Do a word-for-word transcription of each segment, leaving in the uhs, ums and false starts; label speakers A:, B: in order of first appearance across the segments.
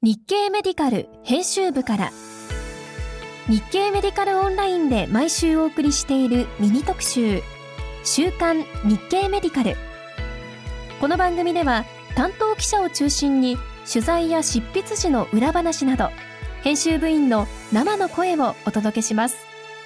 A: 日経メディカル編集部から日経メディカルオンラインで毎週お送りしているミニ特集週刊日経メディカル。この番組では担当記者を中心に取材や執筆時の裏話など編集部員の生の声をお届けします。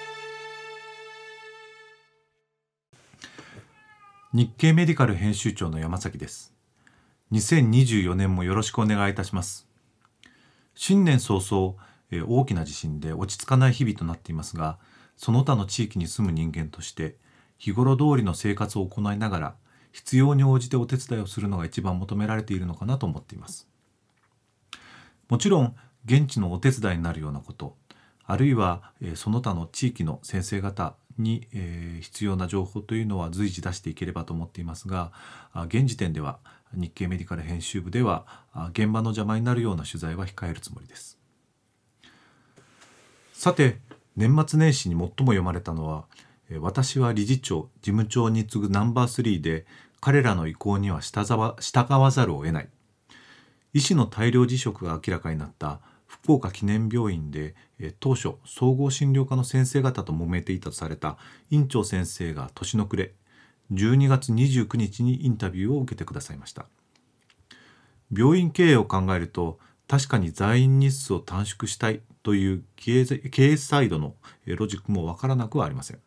B: 日経メディカル編集長の山崎です。にせんにじゅうよねんもよろしくお願いいたします。新年早々、えー、大きな地震で落ち着かない日々となっていますが、その他の地域に住む人間として日頃通りの生活を行いながら必要に応じてお手伝いをするのが一番求められているのかなと思っています。もちろん現地のお手伝いになるようなこと、あるいは、えー、その他の地域の先生方に、えー、必要な情報というのは随時出していければと思っていますが、現時点では日経メディカル編集部では現場の邪魔になるような取材は控えるつもりです。さて、年末年始に最も読まれたのは、私は理事長事務長に次ぐナンバースリーで彼らの意向には従わざるを得ない、医師の大量辞職が明らかになった福岡記念病院で当初総合診療科の先生方と揉めていたとされた院長先生が年の暮れじゅうにがつにじゅうくにちにインタビューを受けてくださいました。病院経営を考えると確かに在院日数を短縮したいという経営、経営サイドのロジックもわからなくはありません。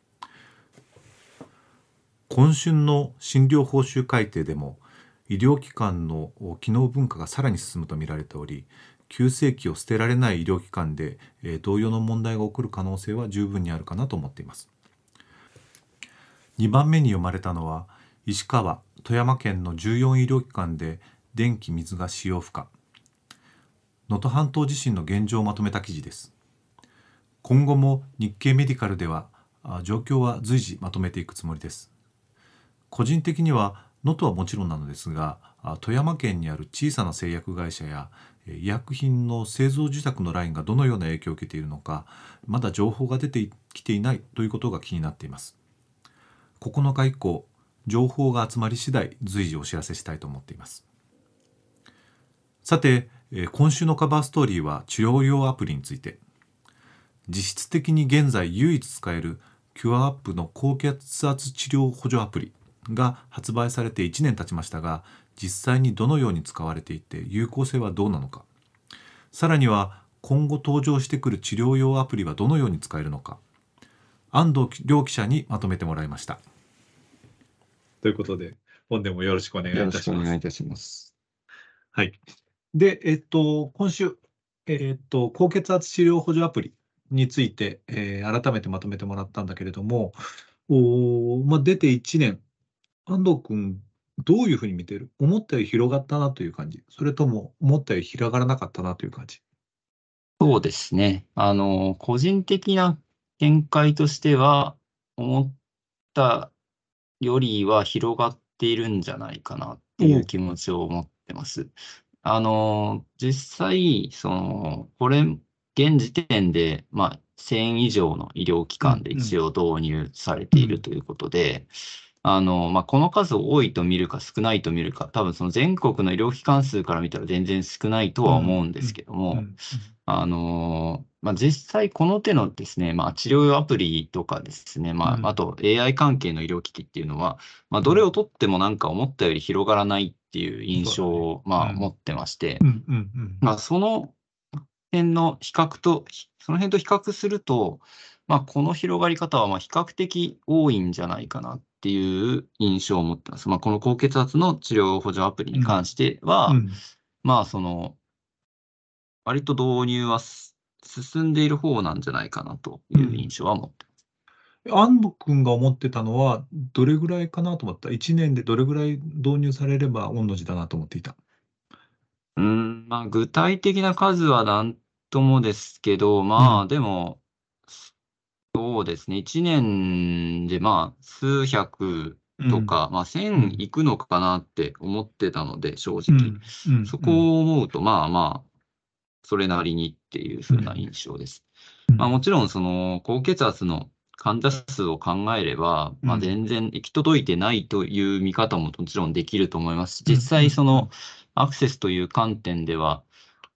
B: 今春の診療報酬改定でも医療機関の機能分化がさらに進むと見られており、急性期を捨てられない医療機関で、えー、同様の問題が起こる可能性は十分にあるかなと思っています。にばんめに読まれたのは石川・富山県のじゅうよん医療機関で電気・水が使用不可、能登半島地震の現状をまとめた記事です。今後も日経メディカルでは状況は随時まとめていくつもりです。個人的には能登はもちろんなのですが、富山県にある小さな製薬会社や医薬品の製造受託のラインがどのような影響を受けているのか、まだ情報が出てきていないということが気になっています。ここのか以降、情報が集まり次第随時お知らせしたいと思っています。さて、今週のカバーストーリーは治療用アプリについて。実質的に現在唯一使えるキュアアップの高血圧治療補助アプリが発売されていちねん経ちましたが、実際にどのように使われていて有効性はどうなのか、さらには今後登場してくる治療用アプリはどのように使えるのか、安藤亮記者にまとめてもらいました。ということで本年もよろしくお願いいたします。
C: よろしくお願いいたします。
B: はい。で、えっと今週、えっと高血圧治療補助アプリについて、えー、改めてまとめてもらったんだけれども、お、まあ、出ていちねん、安藤君どういうふうに見てる？思ったより広がったなという感じ、それとも思ったより広がらなかったなという感じ？
C: そうですね。あの、個人的な見解としては、思ったよりは広がっているんじゃないかなっていう気持ちを持ってます。あの、実際、その、これ、現時点で、まあ、せん以上の医療機関で一応導入されているということで、あの、まあ、この数を多いと見るか少ないと見るか、多分その全国の医療機関数から見たら全然少ないとは思うんですけども、あの、まあ、実際この手のですね、まあ、治療用アプリとかですね、まあ、あと エーアイ 関係の医療機器っていうのは、まあ、どれをとってもなんか思ったより広がらないっていう印象を、まあ、持ってまして、まあ、その辺の比較と、その辺と比較すると、まあ、この広がり方はまあ比較的多いんじゃないかなっていう印象を持ってます。まあ、この高血圧の治療補助アプリに関しては、うんうん、まあ、その、割と導入は進んでいる方なんじゃないかなという印象は持ってます。
B: うん、安藤君が思ってたのは、どれぐらいかなと思った？いちねんでどれぐらい導入されれば御の字だなと思っていた？
C: うーん、まあ、具体的な数はなんともですけど、まあ、うん、でも、そうですね、いちねんでまあ、数百とか、うん、まあ、せんいくのかなって思ってたので、正直。うんうん、そこを思うと、まあまあ、それなりにっていう風な印象です。うん、まあ、もちろん、その、高血圧の患者数を考えれば、まあ、全然行き届いてないという見方ももちろんできると思いますし、実際、その、アクセスという観点では、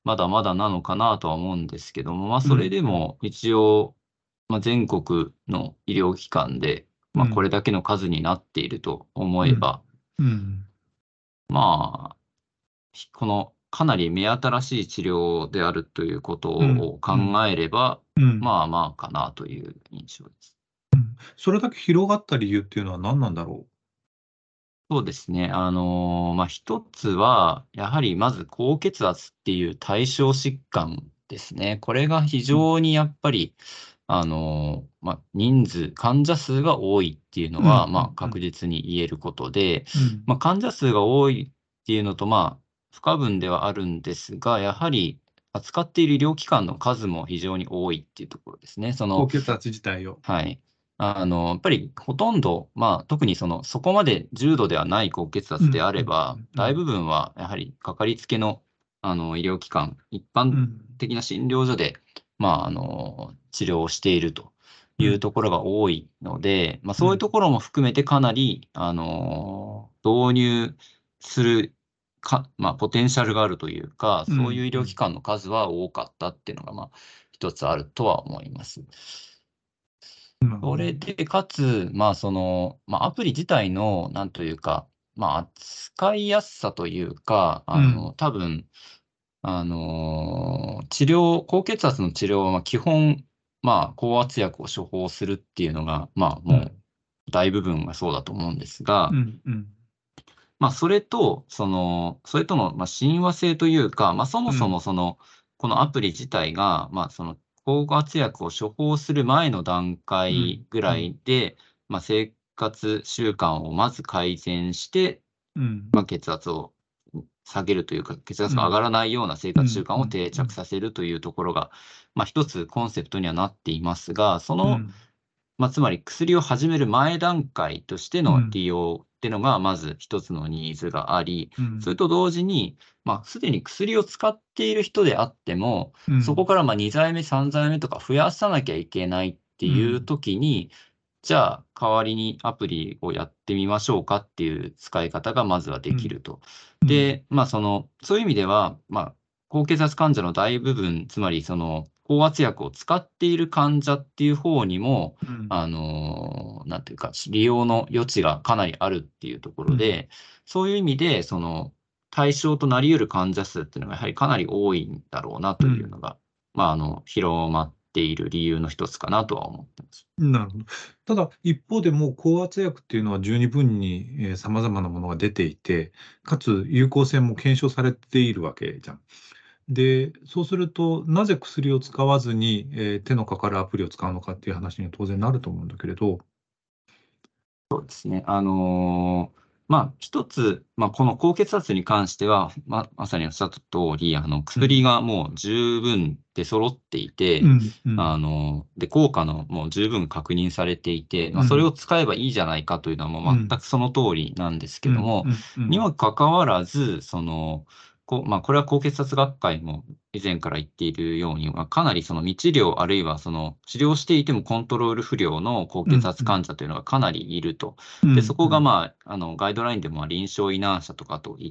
C: まだまだなのかなとは思うんですけども、まあ、それでも一応、まあ、全国の医療機関で、まあ、これだけの数になっていると思えば、
B: うん
C: まあ、ひこのかなり目新しい治療であるということ
B: うん
C: を考えれば、
B: うん
C: まあまあかなという印象です。
B: それだけ広がった理由っていうのは何なんだろ
C: そうですね。あの、まあ、一つは、やはりまず高血圧っていう対象疾患ですね。これが非常にやっぱり、あの、まあ、人数、患者数が多いっていうの
B: う。うん
C: は、まあ、確実に言えることで、
B: うん
C: まあ、患者数が多いっていうのと、まあ、不可分ではあるんですが、やはり扱っている医療機関の数も非常に多いっていうところですね。その、
B: 高血圧自体を。
C: はい。あの、やっぱりほとんど、まあ、特にその、そこまで重度ではない高血圧であれば、大部分はやはりかかりつけの、あの、医療機関、一般的な診療所で、まあ、あの、治療をしているというところが多いので、まあ、そういうところも含めてかなり、あの、導入するか、まあ、ポテンシャルがあるというか、そういう医療機関の数は多かったっていうのが、まあ、一つあるとは思います。それで、かつ、まあ、その、まあ、アプリ自体の、なんというか、まあ、使いやすさというか、あの、多分、あの、治療、高血圧の治療は、まあ、基本、まあ、高圧薬を処方するっていうのが、まあ、もう、大部分がそうだと思うんですが、
B: うんうん
C: まあ、それと、その、それとの、まあ、親和性というか、まあ、そもそもその、このアプリ自体が、まあ、その、高圧薬を処方する前の段階ぐらいで、まあ、生活習慣をまず改善して、
B: うん
C: まあ、血圧を下げるというか、血圧が上がらないような生活習慣を定着させるというところが、まあ、一つコンセプトにはなっていますが、その、まあ、つまり薬を始める前段階としての利用っていうのが、まず一つのニーズがあり、それと同時に、まあ、すでに薬を使っている人であっても、そこからまあに剤目、さん剤目とか増やさなきゃいけないっていう時に、じゃあ代わりにアプリをやってみましょうかっていう使い方がまずはできると。で、まあ、その、そういう意味では、まあ、高血圧患者の大部分、つまりその、高圧薬を使っている患者っていう方にも、あの、なんていうか、利用の余地がかなりあるっていうところで、そういう意味で、その、対象となり得る患者数っていうのがやはりかなり多いんだろうなというのが、まあ、あの、広まっている理由の一つかなとは思ってます。
B: なるほど。ただ、一方でもう高圧薬っていうのは十二分に、えー、様々なものが出ていて、かつ有効性も検証されているわけじゃん。で、そうすると、なぜ薬を使わずに、えー手のかかるアプリを使うのかっていう話には当然なると思うんだけれど、
C: そうですね。あのーまあ、一つ、まあ、この高血圧に関しては、ま、まさにおっしゃった通り、あの、薬がもう十分で揃っていて、
B: うんうん
C: あの、で、効果のもう十分確認されていて、まあ、それを使えばいいじゃないかというのはもう全くその通りなんですけども、にもかかわらず、その、こまあ、これは高血圧学会も以前から言っているように、まあ、かなりその未治療あるいはその治療していてもコントロール不良の高血圧患者というのがかなりいると。で、そこがまあ、あの、ガイドラインでもまあ臨床医難者とかと言って、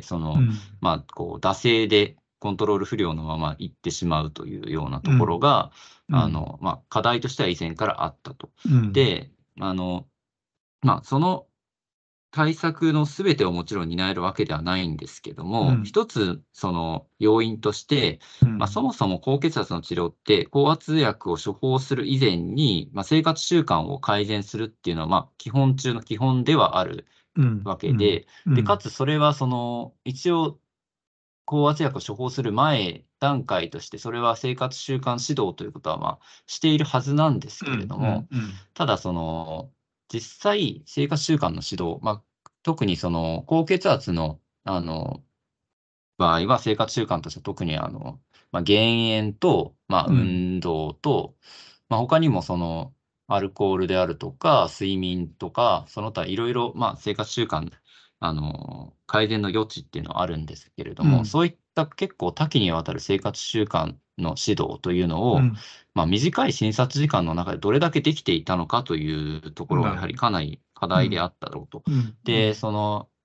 C: その、まあ、こう、惰性でコントロール不良のまま行ってしまうというようなところが、あの、まあ、課題としては以前からあったと。で、あの、まあ、その対策のすべてをもちろん担えるわけではないんですけども、
B: うん
C: 一つその要因として、まあ、そもそも高血圧の治療って高圧薬を処方する以前に、まあ、生活習慣を改善するっていうのは、まあ、基本中の基本ではあるわけで、で、かつそれはその、一応、高圧薬を処方する前段階として、それは生活習慣指導ということは、まあ、しているはずなんですけれども、ただその、実際、生活習慣の指導、まあ、特にその、高血圧の、あの、場合は生活習慣として特にあの、まあ、減塩と、まあ、運動と、まあ、他にもその、アルコールであるとか、睡眠とか、その他いろいろ、まあ、生活習慣、あの、改善の余地っていうのはあるんですけれども、
B: うん
C: そういった結構多岐にわたる生活習慣の指導というのを、
B: うん
C: まあ、短い診察時間の中でどれだけできていたのかというところがやはりかなり課題であったろうと。で、その、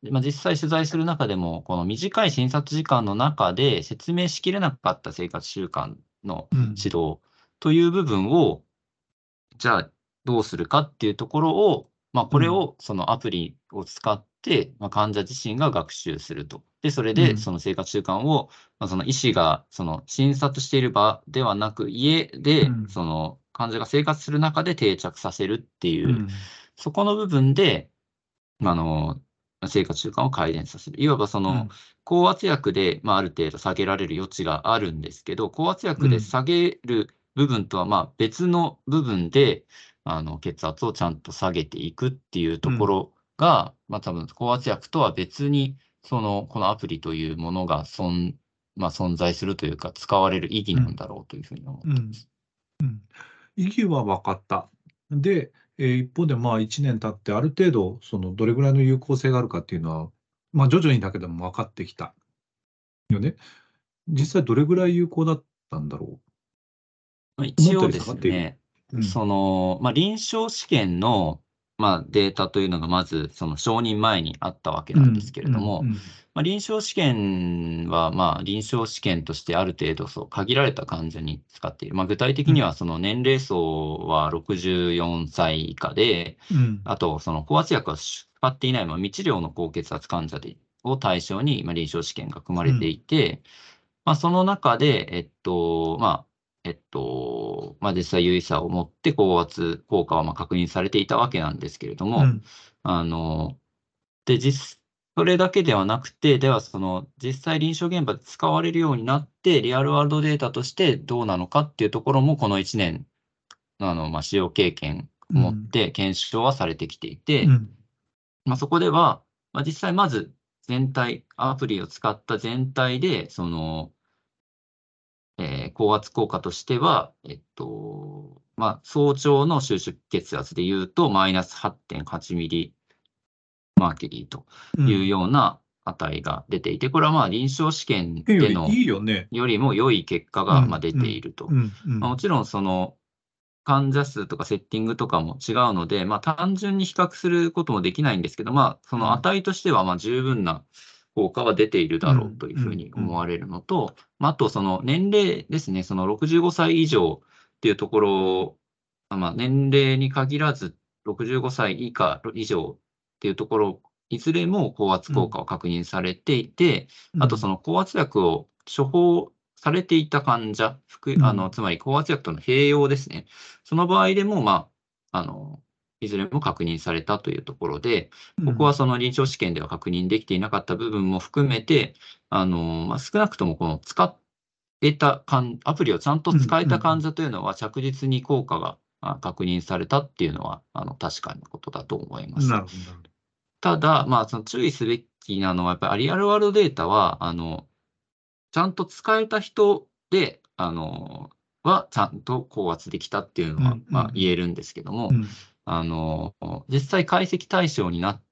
C: まあ、実際取材する中でも、この短い診察時間の中で説明しきれなかった生活習慣の
B: うん
C: 指導という部分を、じゃあどうするかっていうところを、まあ、これをそのアプリを使って、まあ、患者自身が学習すると。で、それ
B: うん
C: でその生活習慣を、まあ、その医師がその診察している場ではなく、家で
B: うん
C: その患者が生活する中で定着させるっていうう、
B: ん
C: そこの部分で、あの、生活習慣を改善させる。いわばその、高圧薬で、まあ、ある程度下げられる余地があるんですけど、高圧薬で下げる部分とは、まあ、別の部分で、あの、血圧をちゃんと下げていくっていうところが、まあ、多分高圧薬とは別に、その、このアプリというものが、そんまあ、存在するというか、使われる意義なんだろうというふうに思ってます。
B: うん意義は分かった。で、えー一方でまあいちねん経ってある程度そのどれぐらいの有効性があるかっていうのは、まあ、徐々にだけでも分かってきたよね。実際どれぐらい有効だったんだろ
C: まあ、
B: う。思った
C: 一応で
B: より下がっている。
C: すね、
B: うん
C: その、まあ、臨床試験の、まあ、データというのがまず、その承認前にあったわけなんですけれども、
B: うん
C: まあ、臨床試験は、まあ、臨床試験としてある程度、そう、限られた患者に使っている。まあ、具体的には、その年齢層はろくじゅうよんさい以下で、
B: うん
C: あと、その高圧薬は使っていない、まあ、未治療の高血圧患者でを対象に、まあ、臨床試験が組まれていて、まあ、その中で、えっと、まあ、えっと、まあ、実際有意差を持って高圧効果はまあ確認されていたわけなんですけれども、
B: うん
C: あの、で、実、それだけではなくて、ではその実際臨床現場で使われるようになって、リアルワールドデータとしてどうなのかっていうところも、このいちねん、あの、まあ、使用経験を持って検証はされてきていて、
B: うん
C: まあ、そこでは、まあ、実際まず全体、アプリを使った全体で、その、えー高圧効果としては、えっと、まあ、早朝の収縮血圧でいうと、マイナスはちてんはちミリマーキュリーというような値が出ていて、これはまあ臨床試験
B: より
C: での
B: いいよね。
C: よりも良い結果
B: うん
C: がまあ出ていると。
B: うんうん
C: まあ、もちろんその患者数とかセッティングとかも違うので、まあ、単純に比較することもできないんですけど、まあ、その値としてはまあ十分な効果は出ているだろうというふうに思われるのと、まあ、あとその年齢ですね、そのろくじゅうごさい以上っていうところ、まあ、年齢に限らずろくじゅうごさい以下以上っていうところ、いずれも高圧効果を確認されていて、あとその高圧薬を処方されていた患者、副あのつまり高圧薬との併用ですね。その場合でも、まあ、あの、いずれも確認されたというところで、ここはその臨床試験では確認できていなかった部分も含めて、あの、まあ、少なくともこの使ってた患アプリをちゃんと使えた患者というのは着実に効果があ確認されたっていうのは、あの、確かなことだと思います。
B: なるほど、なるほど。
C: ただ、まあ、その注意すべきなのは、やっぱりリアルワールドデータは、あの、ちゃんと使えた人で、あの、はちゃんと高圧できたっていうのは、
B: うん
C: まあ、言えるんですけども、
B: うん
C: あの、実際解析対象になって、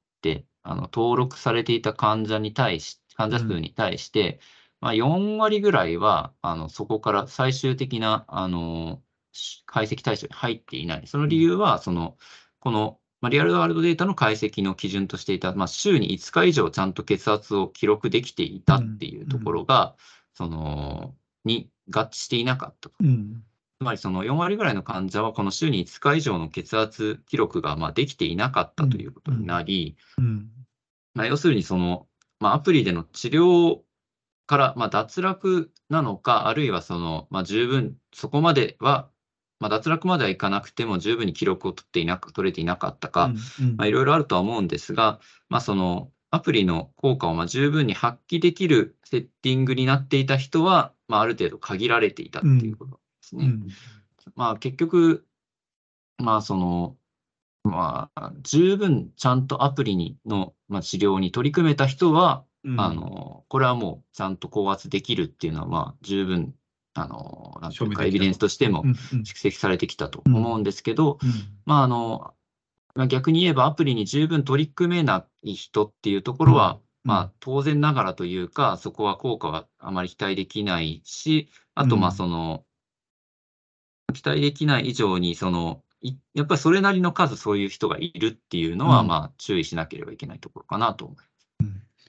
C: あの、登録されていた患者に対し患者数に対して、まあ、よん割ぐらいは、あの、そこから最終的な、あの、し解析対象に入っていない。その理由は、その、この、まあ、リアルワールドデータの解析の基準としていた、まあ、週にいつか以上ちゃんと血圧を記録できていたっていうところが、その、に合致していなかったと。
B: うん
C: つまりそのよん割ぐらいの患者はこの週にいつか以上の血圧記録がまあできていなかったということになり、
B: うん
C: まあ、要するにその、まあ、アプリでの治療からまあ脱落なのか、あるいはその、まあ、十分、そこまでは、まあ、脱落まではいかなくても十分に記録を取っていなく、取れていなかったか、まあ、いろいろあるとは思うんですが、まあ、そのアプリの効果をまあ十分に発揮できるセッティングになっていた人は、まあ、ある程度限られていたっていうことですね。
B: うん
C: まあ、結局、まあ、その、まあ、十分ちゃんとアプリにの、まあ、治療に取り組めた人は、
B: うん
C: あの、これはもうちゃんと高圧できるっていうのは、まあ、十分、あの、なんていうか、エビデンスとしても蓄積されてきたと思うんですけど、まあ、あの、まあ、逆に言えばアプリに十分取り組めない人っていうところは、まあ、当然ながらというか、そこは効果はあまり期待できないし、あと、まあ、その、期待できない以上に、その、いやっぱりそれなりの数そういう人がいるっていうのは、
B: うん
C: まあ、注意しなければいけないところかなと思います。
B: うん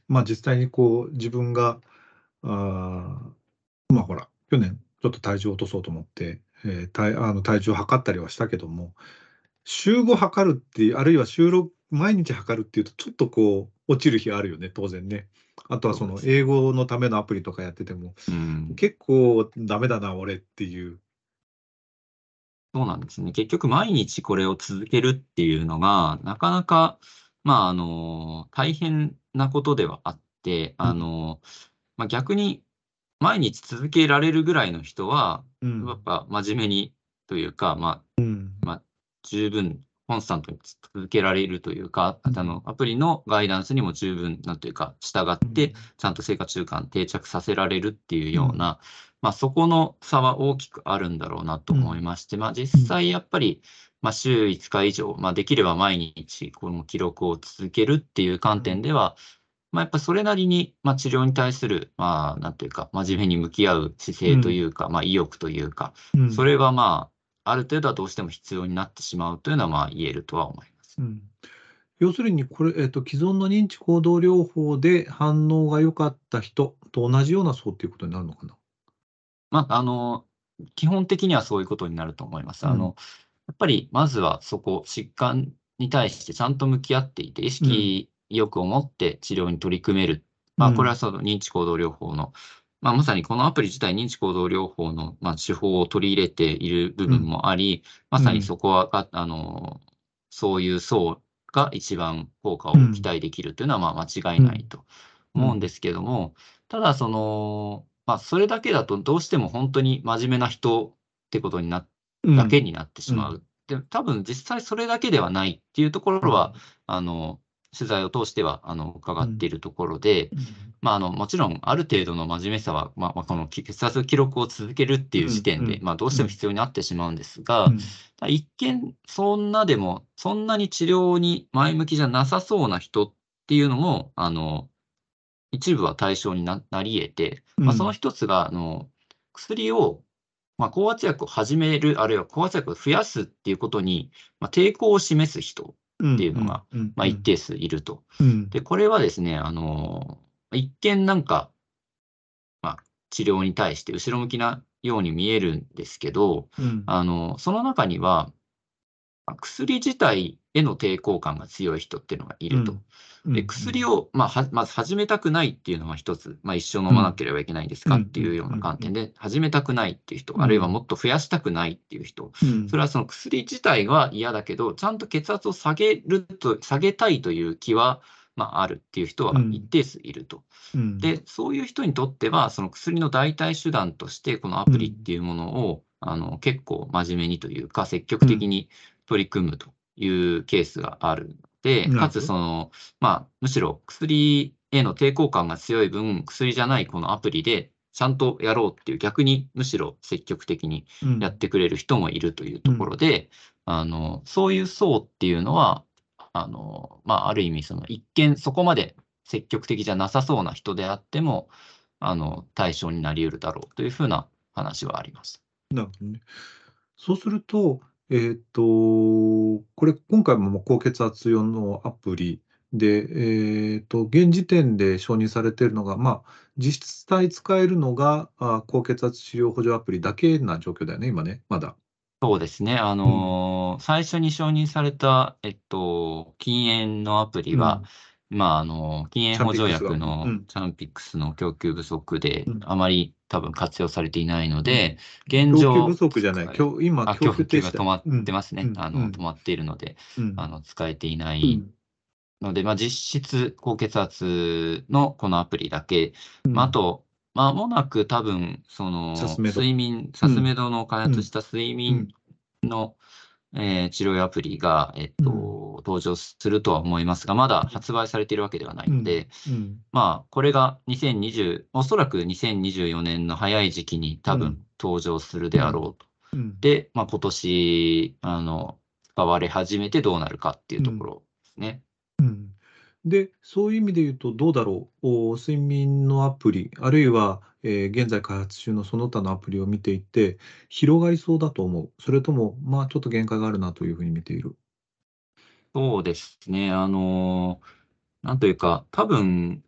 B: まあ実際にこう自分が、あまあほら、去年ちょっと体重を落とそうと思って、えー体あの体重を測ったりはしたけども、週ご測るっていう、あるいは週ろく、毎日測るっていうと、ちょっとこう、落ちる日あるよね、当然ね。あとはその、
C: そうですね。
B: 英語のためのアプリとかやってても、
C: うん。
B: 結構ダメだな、俺っていう。
C: そうなんですね。結局毎日これを続けるっていうのが、なかなか、まあ、あの、大変なことではあって、あ
B: うん、
C: の、まあ、逆に毎日続けられるぐらいの人は、
B: うん、
C: やっぱ真面目にというか、ま
B: うん、
C: あ、まあ、十分コンスタントに続けられるというか、
B: うん、
C: あの、アプリのガイダンスにも十分、なんというか、従って、ちゃんと生活習慣定着させられるっていう
B: うん、
C: ような、まあ、そこの差は大きくあるんだろうなと
B: うん、
C: 思いまして、まあ、実際やっぱり、まあ、週いつか以上、まあ、できれば毎日この記録を続けるっていう観点では、まあ、やっぱそれなりに、まあ、治療に対する、まあ、なんというか、真面目に向き合う姿勢と
B: うん、
C: いうか、まあ、意欲というか、
B: うん、
C: それはまあ、ある程度はどうしても必要になってしまうというのは、まあ、言えるとは思います。
B: うん。要するに、これ、えっと、既存の認知行動療法で反応が良かった人と同じような層っていうことになるのかな。
C: まあ、あの、基本的にはそういうことになると思います。
B: うん、
C: あの、やっぱりまずはそこ、疾患に対してちゃんと向き合っていて、意
B: うん、
C: 識よくを持って治療に取り組める。まあ、これは
B: うん、
C: その認知行動療法の、まあ、まさにこのアプリ自体、認知行動療法の、まあ、手法を取り入れている部分
B: うん、
C: もあり、まさに
B: うん、
C: そこは、があの、そういう層が一番効果
B: うん、
C: を期待できるというのは、まあ、間違い
B: うん、
C: ないと
B: うん、
C: 思うんですけども、ただ、その、まあ、それだけだとどうしても本当に真面目な人ってことになだけ
B: うん、
C: になってし
B: うん、
C: まう。で、多分実際それだけではないっていうところは、あの、取材を通しては、あの、伺
B: うん、
C: っているところで、
B: うん、
C: まあ、あの、もちろんある程度の真面目さは、まあ、まあ、このき血圧記録を続けるっていう時
B: うん、う
C: 点で、
B: ん、
C: まあ、どうしても
B: うん、
C: 必要になってしまうんですが、
B: うん、
C: ただ一見そんなでも、そんなに治療に前向きじゃなさそうな人っていうのも、あの一部は対象にななり得て、まあ、その
B: うん、
C: 一つが、あの、薬を、まあ、降圧薬を始める、あるいは降圧薬を増やすっていうことに、まあ、抵抗を示す人っ
B: うん、うん、
C: ていうのが、
B: うん、
C: まあ、
B: うん、
C: 一定数いると。
B: うん、
C: で、これはですね、あの、一見なんか、まあ、治療に対して後ろ向きなように見えるんですけど、
B: うん、
C: あの、その中には、ま、薬自体への抵抗感が強い人っていうのがいると。
B: うん、う
C: で、
B: ん、
C: 薬を、まあ、はまず始めたくないっていうのが一つ、まあ、一生飲まな
B: うん、
C: ければいけないんです
B: うん、
C: かっていうような観
B: うん、
C: 点で、始めたくないっていう人、あるいは
B: うん、
C: もっと増やしたくないっていう人、
B: うん、
C: それはその薬自体は嫌だけど、ちゃんと血圧を下げると下げたいという気は、まあ、あるっていう人は一
B: うん、
C: 定数いると。
B: うん、
C: で、そういう人にとっては、その薬の代替手段として、このアプリっていうものを、あの、結構真面目にというか、積極
B: うん、
C: 的に取り組むというケースがあるので、かつ
B: なるほど。
C: その、まあ、むしろ薬への抵抗感が強い分、薬じゃないこのアプリでちゃんとやろうっていう、逆にむしろ積極的に
B: うん、
C: やってくれる人もいるというとこ
B: うん、
C: ろで、あの、そういう層っていうのは、あの、まあ、ある意味その一見そこまで積極的じゃなさそうな人であっても、あの、対象になり得るだろうというふうな話はあります。
B: なるほどね。そうすると、えっと、これ今回ももう高血圧用のアプリで、えっと、現時点で承認されているのが、まあ、実際使えるのが、あ、高血圧治療補助アプリだけな状況だよね、今ね、まだ。
C: そうですね。あ
B: うん、
C: の、最初に承認された、えっと、禁煙のアプリは、
B: うん。
C: まあ、あの、禁煙
B: チャン
C: 補助
B: ピックスが。
C: 薬の
B: うん、
C: チャンピックスの供給不足で、
B: うん、
C: あまり多分活用されていないの
B: うん。
C: で、現
B: 供給不
C: 状
B: 足じゃない、
C: 使え
B: きょ今
C: あ、
B: 供
C: 供
B: 給停止だ。
C: 給が止まっ
B: うん、
C: てますね。
B: うん、
C: あの、止
B: うん、
C: まっているので、
B: うん、
C: あの、使えていないので、まあ、実質高血圧のこのアプリだけ、まあ、あ
B: うん。
C: と、間もなく多分、そ
B: サス
C: の、
B: メド。
C: 睡眠サスメ
B: うん、
C: ドの開
B: うん、
C: 発した睡眠
B: うん、
C: の、えー治療アプリが、えっ
B: うん、
C: と、登場するとは思いますが、まだ発売されているわけではない
B: うん、
C: ので、
B: うん、
C: まあ、これがにせんにじゅうおそらくにせんにじゅうよねんの早い時期に多分
B: うん、
C: 登場する
B: うん、
C: であろうと。
B: うん、
C: で、まあ、今年、あの、使われ始めてどうなるかっていう
B: うん。
C: ところですね。
B: うん。で、そういう意味で言うと、どうだろう。お睡眠のアプリ、あるいは、えー現在開発中のその他のアプリを見ていて、広がりそうだと思う。それとも、まあ、ちょっと限界があるなというふうに見ている。
C: そうですね。あの、なんというか、多分、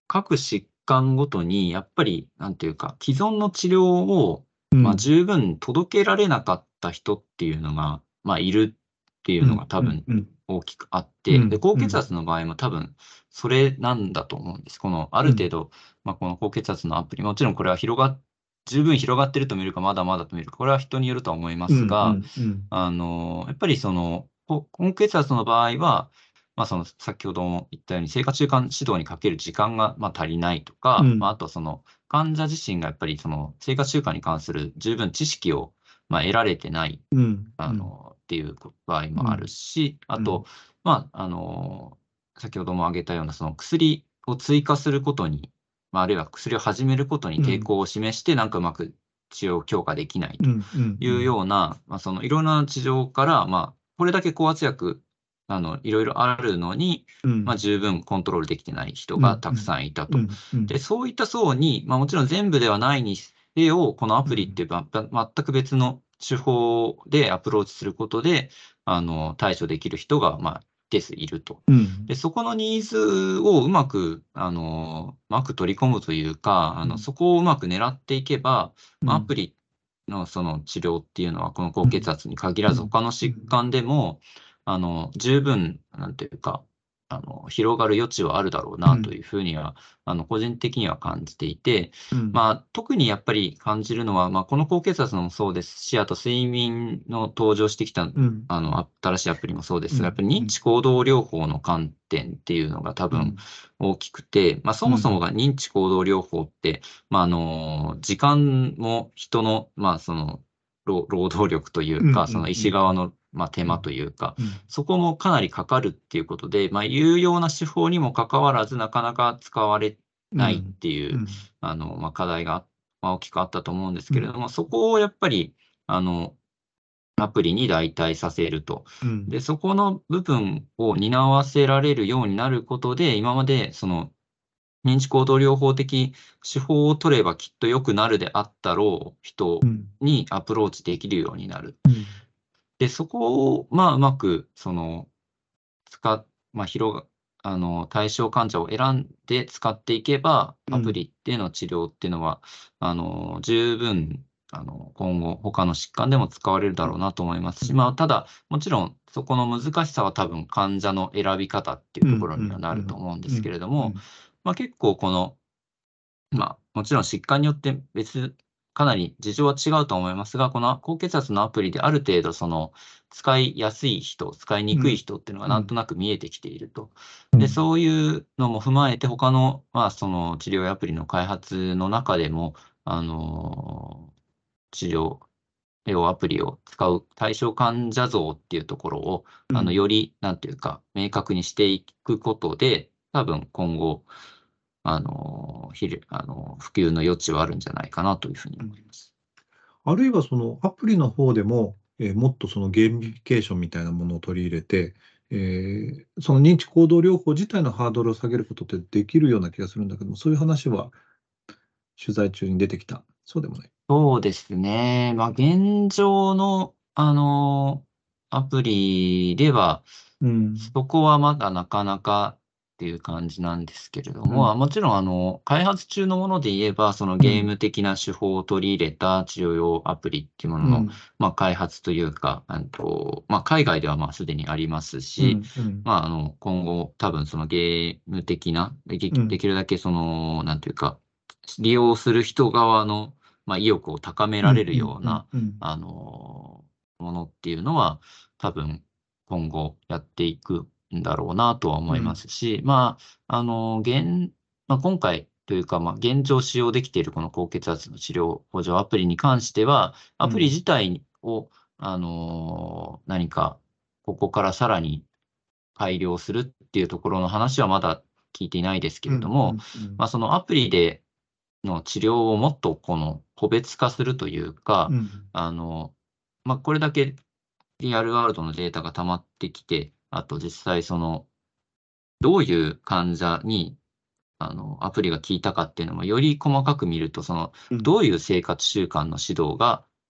C: 各疾患ごとに、やっぱり、なんていうか、既存の治療を、
B: うん
C: まあ、十分届けられなかった人っていうのが、まあ、いるっていうのが多分
B: うん
C: 大きくあっ
B: う
C: て、
B: ん
C: で、高血圧の場合も多分それなんだと思うんです。この、ある程度、まあ、この高血圧のアプリ、もちろんこれは広がっ、十分広がってると見るか、まだまだと見るか、これは人によるとは思いま
B: うんう
C: すが、
B: んうん
C: あの、やっぱりその、こ高血圧の場合は、まあ、その先ほども言ったように、生活習慣指導にかける時間がまあ足りないとか、
B: うん
C: まあ、あとその患者自身がやっぱりその生活習慣に関する十分知識をまあ得られてない
B: うん
C: あのっていう場合もあるし、あ
B: うん
C: と、まあ、あの、先ほども挙げたようなその薬を追加することに、まあ、あるいは薬を始めることに抵抗を示して、なんかうまく治療を強化できないと
B: うんうん
C: いうような、まあ、そのいろんな事情から、まあ、これだけ高圧薬、あの、いろいろあるのに、
B: うん
C: まあ、十分コントロールできてない人がたくさんいたと。
B: うんうん
C: で、そういった層に、まあ、もちろん全部ではないにせよ、このアプリってばば全く別の手法でアプローチすることで、あの、対処できる人が、まあ、一定数いると。
B: うん
C: で、そこのニーズをうまく、あの、うまく取り込むというか、あの、
B: うん
C: そこをうまく狙っていけば、まあ
B: うん
C: アプリのその治療っていうのは、この高血圧に限らず、
B: うん
C: 他の疾患でも、あの、十分、なんていうか、あの、広がる余地はあるだろうなというふうには、あの、個人的には感じていて、
B: うん
C: まあ、特にやっぱり感じるのは、まあ、この高血圧のもそうですし、あと睡眠の登場してきた、
B: うん
C: あの、あ新しいアプリもそうですが、
B: うん
C: やっぱり認知行動療法の観点っていうのが多分大きくて、まあ、そもそもが認知行動療法って、まあ、あの、時間も人の、まあ、その、労労働力というか、
B: うんうん
C: その医師側の、まあ、手間というか、
B: うん
C: そこもかなりかかるっていうことで、まあ、有用な手法にもかかわらず、なかなか使われないっていう、
B: うん
C: あの、まあ、課題が、まあ、大きくあったと思うんですけれど
B: う
C: も、そこをやっぱり、あの、アプリに代替させると。
B: うん
C: で、そこの部分を担わせられるようになることで、今までその認知行動療法的手法を取ればきっと良くなるであったろう人
B: うん
C: にアプローチできるようになる。
B: うん
C: で、そこを、まあ、うまく、その、使っ、まあ、広が、あの、対象患者を選んで使っていけば、
B: うん
C: アプリでの治療っていうのは、あの、十分、あの、今後、他の疾患でも使われるだろうなと思いますし、
B: うん
C: まあ、ただ、もちろん、そこの難しさは多分、患者の選び方っていうところにはなると思うんですけれども、まあ、結構この、まあ、もちろん疾患によって別、かなり事情は違うと思いますが、この高血圧のアプリである程度、その、使いやすい人、使いにくい人っていうのがなんとなく見えてきていると。で、そういうのも踏まえて、他の、まあ、その治療アプリの開発の中でも、あの、治療用アプリを使う対象患者像っていうところを、あの、より、なんていうか、明確にしていくことで、多分今後、あの、ひるあの、普及の余地はあるんじゃないかなというふうに思います。
B: あるいはそのアプリの方でも、えーもっとそのゲーミフィケーションみたいなものを取り入れて、えーその認知行動療法自体のハードルを下げることってできるような気がするんだけども、そういう話は取材中に出てきた。そうでもない。
C: そうですね。まあ、現状の、あの、アプリでは、
B: うん
C: そこはまだなかなかっていう感じなんですけれども、
B: うん
C: もちろん、あの、開発中のもので言えば、そのゲーム的な手法を取り入れた治療用アプリっていうものの、
B: うん
C: まあ、開発というか、あと、まあ、海外ではまあすでにありますし、
B: うん
C: まあ、あの、今後、多分そのゲーム的な、でき
B: うん
C: できるだけその、なんていうか、利用する人側の、まあ、意欲を高められるような、
B: うんうん
C: あの、ものっていうのは、多分今後やっていくんだろうなとは思いますし、まあ、あの、現、まあ、今回というか、まあ、現状使用できているこの高血圧の治療補助アプリに関しては、アプリ自体を、あの、何か、ここからさらに改良するっていうところの話はまだ聞いていないですけれども、まあ、そのアプリでの治療をもっとこの個別化するというか、
B: うん
C: あの、まあ、これだけリアルワールドのデータが溜まってきて、あと実際その、どういう患者に、あの、アプリが効いたかっていうのもより細かく見ると、その、
B: うん
C: どういう生活習慣の指導が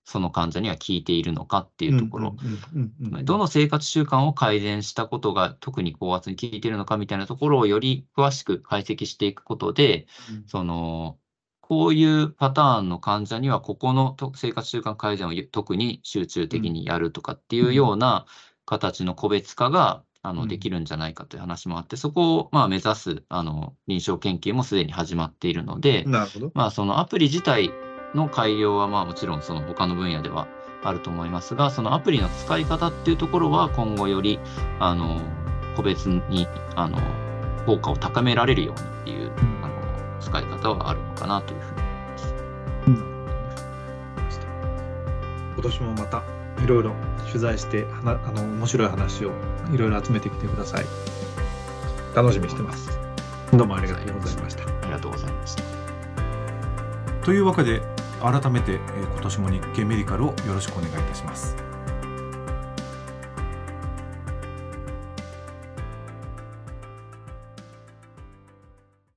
C: その患者には効いているのかっていうところ、
B: うんうんうんうん、
C: どの生活習慣を改善したことが特に高圧に効いているのかみたいなところをより詳しく解析していくことで、うん、そのこういうパターンの患者にはここの生活習慣改善を特に集中的にやるとかっていうような形の個別化があのできるんじゃないかという話もあって、そこをまあ目指すあの臨床研究もすでに始まっているので、
B: なるほど。
C: まあそのアプリ自体の改良はまあもちろんその他の分野ではあると思いますが、そのアプリの使い方っていうところは今後よりあの個別にあの効果を高められるようにっていうあの使い方はあるのかなというふうに思います。うん、
B: 今年もまたいろいろ取材してはなあの面白い話をいろいろ集めてきてください。楽しみにしてます。どうもありがとうございました。
C: ありがとうございました。
B: というわけで改めて今年も日経メディカルをよろしくお願いいたします。